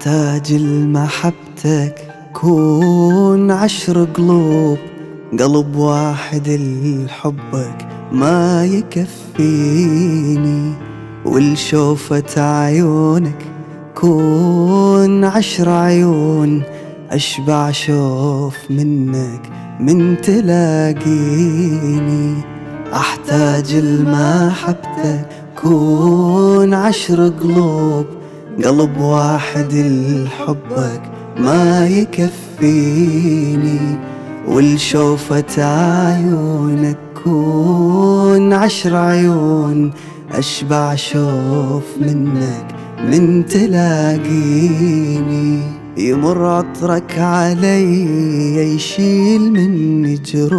أحتاج لمحبتك كون 10 قلوب، قلب واحد لحبك ما يكفيني، ولشوفة عيونك كون 10 عيون، أشبع شوف منك من تلاقيني. أحتاج لمحبتك كون 10 قلوب، قلب واحد لحبك ما يكفيني، ولشوفة عيونك كون 10 عيون، أشبع شوف منك من تلاقيني. يمر عطرك علي يشيل مني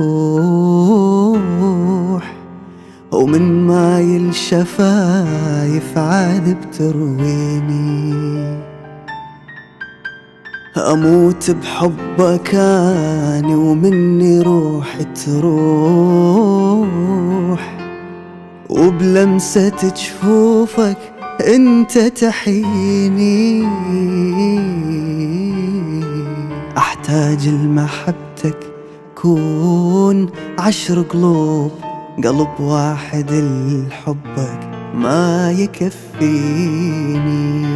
جروح، ومن ماي الشفايف عذب ترويني. أموت بحبك أنا ومني روح تروح، وبلمسة جفوفك انت تحيني. أحتاج لمحبتك كون 10 قلوب، قلب واحد لحبك ما يكفيني.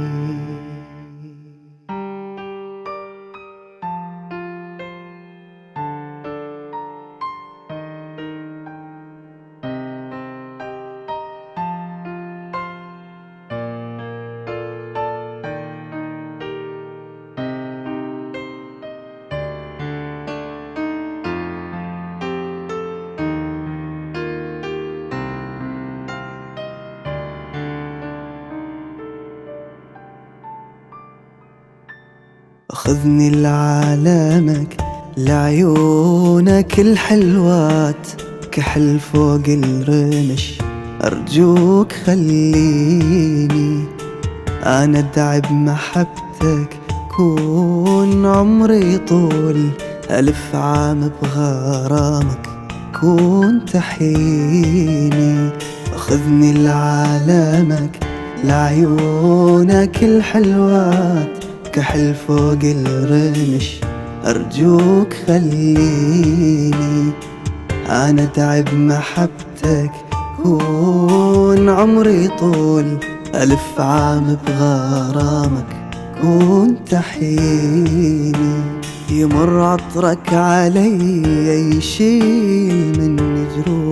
أخذني لعالمك لعيونك الحلوات، كحل فوق الرمش أرجوك خليني. أنا أدعي بمحبتك كون عمري طول، 1000 عام بغرامك كون تحيني. أخذني لعالمك لعيونك الحلوات، كحل فوق الرمش أرجوك خليني. أنا أدعي بمحبتك كون عمري طول، 1000 عام بغرامك كون تحيني. يمر عطرك علي يشيل مني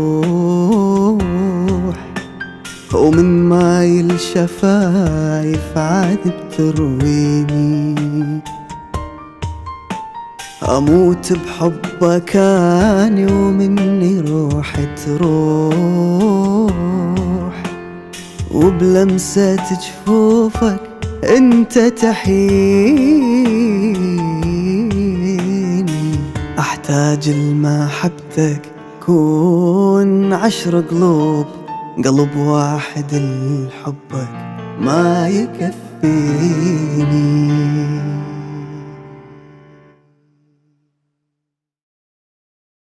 جروح، ومن ماي الشفايف عذب ترويني. أموت بحبك أنا ومني روح تروح، وبلمسة جفوفك انت تحيني. أحتاج لمحبتك كون 10 قلوب، قلب واحد لحبك ما يكفيني.